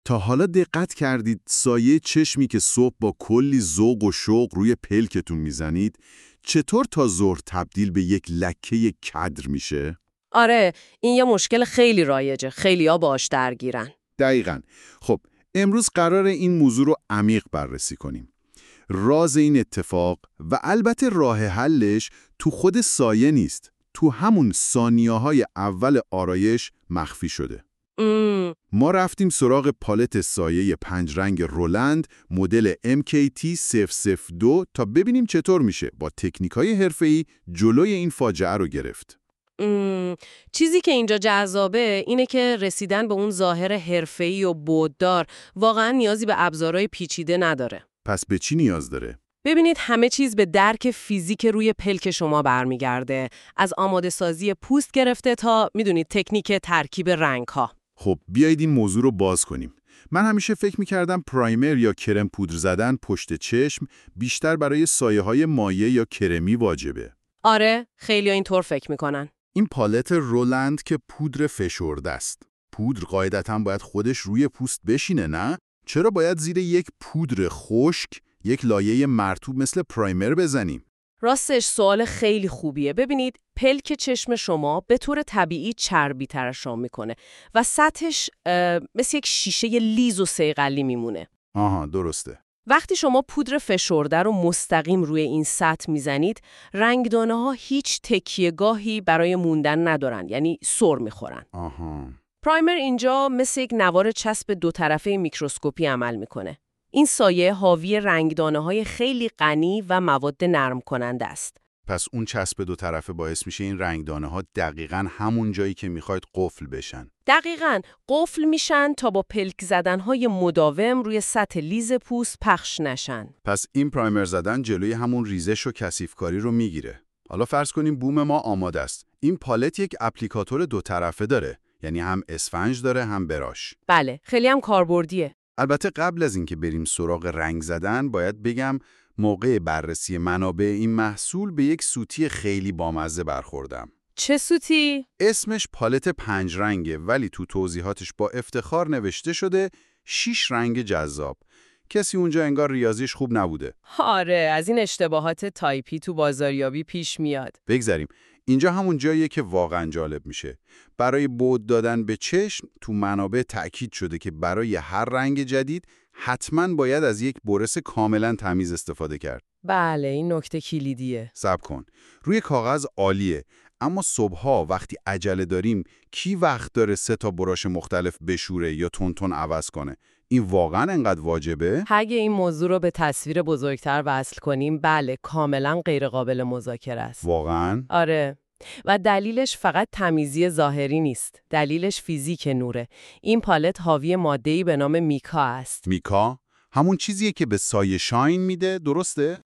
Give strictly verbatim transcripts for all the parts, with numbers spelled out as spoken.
تا حالا دقت کردید سایه چشمی که صبح با کلی ذوق و شوق روی پلکتون میزنید چطور تا ظهر تبدیل به یک لکه کدر میشه؟ آره، این یه مشکل خیلی رایجه. خیلی‌ها باهاش درگیرن. دقیقاً. خب امروز قرار این موضوع رو عمیق بررسی کنیم. راز این اتفاق و البته راه حلش تو خود سایه نیست. تو همون ثانیه‌های اول آرایش مخفی شده. ام. ما رفتیم سراغ پالت سایه پنج رنگ رولند مدل ام کی تی صفر صفر دو تا ببینیم چطور میشه با تکنیک‌های حرفه‌ای جلوی این فاجعه رو گرفت. ام. چیزی که اینجا جذابه اینه که رسیدن به اون ظاهر حرفه‌ای و بعددار واقعا نیازی به ابزارهای پیچیده نداره. پس به چی نیاز داره؟ ببینید همه چیز به درک فیزیک روی پلک شما برمیگرده. از آماده سازی پوست گرفته تا میدونید تکنیک ترکیب رنگ‌ها. خب بیایید این موضوع رو باز کنیم. من همیشه فکر می‌کردم پرایمر یا کرم پودر زدن پشت چشم بیشتر برای سایه‌های مایع یا کرمی واجبه. آره، خیلی‌ها اینطور فکر میکنن. این پالت رولند که پودر فشرده است. پودر قاعدتاً باید خودش روی پوست بشینه نه؟ چرا باید زیر یک پودر خشک یک لایه مرطوب مثل پرایمر بزنیم؟ راستش سوال خیلی خوبیه. ببینید پلک چشم شما به طور طبیعی چربی ترشح میکنه و سطحش مثل یک شیشه لیز و صیقلی میمونه. آها درسته. وقتی شما پودر فشرده رو مستقیم روی این سطح میزنید، رنگدانه ها هیچ تکیه‌گاهی برای موندن ندارن، یعنی سر میخورن. آها. پرایمر اینجا مثل یک نوار چسب دو طرفه میکروسکوپی عمل میکنه. این سایه حاوی رنگدانه های خیلی غنی و مواد نرم کننده است. پس اون چسب دو طرفه باعث میشه این رنگدانه ها دقیقاً همون جایی که میخواید قفل بشن. دقیقاً قفل میشن تا با پلک زدن های مداوم روی سطح لیز پوست پخش نشن. پس این پرایمر زدن جلوی همون ریزش و کثیفکاری رو میگیره. حالا فرض کنیم بوم ما آماده است. این پالت یک اپلیکاتور دو طرفه داره، یعنی هم اسفنج داره هم براش. بله، خیلی هم کاربردیه. البته قبل از اینکه بریم سراغ رنگ زدن باید بگم موقع بررسی منابع این محصول به یک سوتی خیلی بامزه برخوردم. چه سوتی؟ اسمش پالت پنج رنگه ولی تو توضیحاتش با افتخار نوشته شده شش رنگ جذاب. کسی اونجا انگار ریاضیش خوب نبوده. آره، از این اشتباهات تایپی تو بازاریابی پیش میاد. بگذاریم. اینجا همون جاییه که واقعا جالب میشه. برای بعد دادن به چشم تو منابع تأکید شده که برای هر رنگ جدید حتما باید از یک برس کاملا تمیز استفاده کرد. بله، این نکته کلیدیه. صبر کن. روی کاغذ عالیه، اما صبحها وقتی عجله داریم کی وقت داره سه تا براش مختلف بشوره یا تون تون عوض کنه؟ این واقعا انقدر واجبه؟ اگه این موضوع رو به تصویر بزرگتر وصل کنیم، بله، کاملا غیر قابل مذاکره است. واقعا؟ آره. و دلیلش فقط تمیزی ظاهری نیست. دلیلش فیزیک نوره. این پالت حاوی ماده‌ای به نام میکا است. میکا؟ همون چیزیه که به سایه شاین میده، درسته؟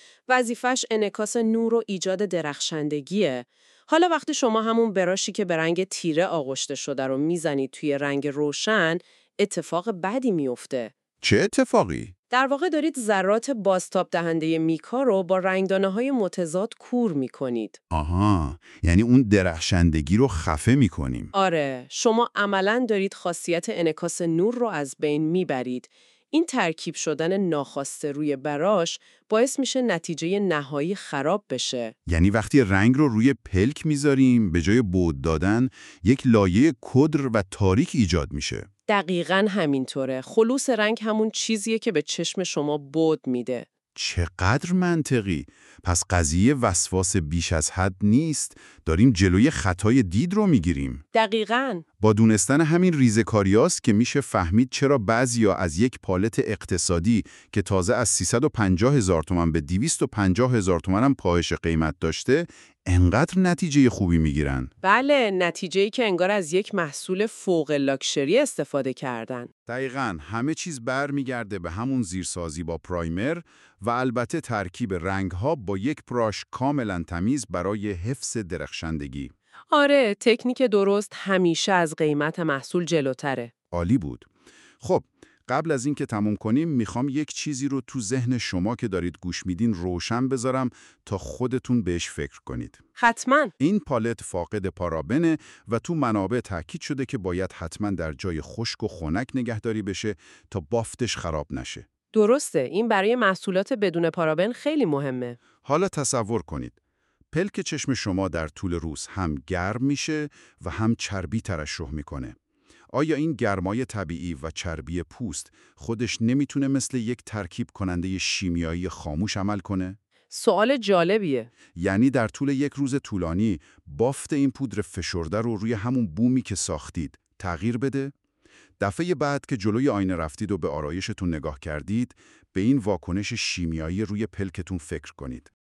وظیفش انعکاس نور و ایجاد درخشندگیه. حالا وقتی شما همون براشی که به رنگ تیره آغشته شده رو میزنید توی رنگ روشن، اتفاق بدی میفته. چه اتفاقی؟ در واقع دارید ذرات بازتاب دهنده میکا رو با رنگدانه‌های متضاد کور می‌کنید. آها، یعنی اون درخشندگی رو خفه می‌کنیم. آره، شما عملاً دارید خاصیت انعکاس نور رو از بین میبرید. این ترکیب شدن ناخواسته روی براش باعث میشه نتیجه نهایی خراب بشه. یعنی وقتی رنگ رو روی پلک میذاریم به جای بعد دادن یک لایه کدر و تاریک ایجاد میشه. دقیقاً همینطوره. خلوص رنگ همون چیزیه که به چشم شما بعد میده. چقدر منطقی. پس قضیه وسواس بیش از حد نیست، داریم جلوی خطای دید رو میگیریم. دقیقاً. با دونستن همین ریزه‌کاریاست که میشه فهمید چرا بعضیا از یک پالت اقتصادی که تازه از سیصد و پنجاه هزار تومان به دویست و پنجاه هزار تومان هم کاهش قیمت داشته، انقدر نتیجه خوبی میگیرن. بله، نتیجه‌ای که انگار از یک محصول فوق لاکچری استفاده کردن. دقیقاً همه چیز برمیگرده به همون زیرسازی با پرایمر و البته ترکیب رنگ‌ها با یک براش کاملاً تمیز برای حفظ درخشندگی. آره، تکنیک درست همیشه از قیمت محصول جلوتره. عالی بود. خب، قبل از این که تموم کنیم میخوام یک چیزی رو تو ذهن شما که دارید گوش میدین روشن بذارم تا خودتون بهش فکر کنید. حتما. این پالت فاقد پارابنه و تو منابع تاکید شده که باید حتما در جای خشک و خنک نگهداری بشه تا بافتش خراب نشه. درسته، این برای محصولات بدون پارابن خیلی مهمه. حالا تصور کنید پلک چشم شما در طول روز هم گرم میشه و هم چربی ترشح میکنه. آیا این گرمای طبیعی و چربی پوست خودش نمیتونه مثل یک ترکیب کننده شیمیایی خاموش عمل کنه؟ سوال جالبیه. یعنی در طول یک روز طولانی بافت این پودر فشرده رو روی همون بومی که ساختید تغییر بده؟ دفعه بعد که جلوی آینه رفتید و به آرایشتون نگاه کردید، به این واکنش شیمیایی روی پلکتون فکر کنید.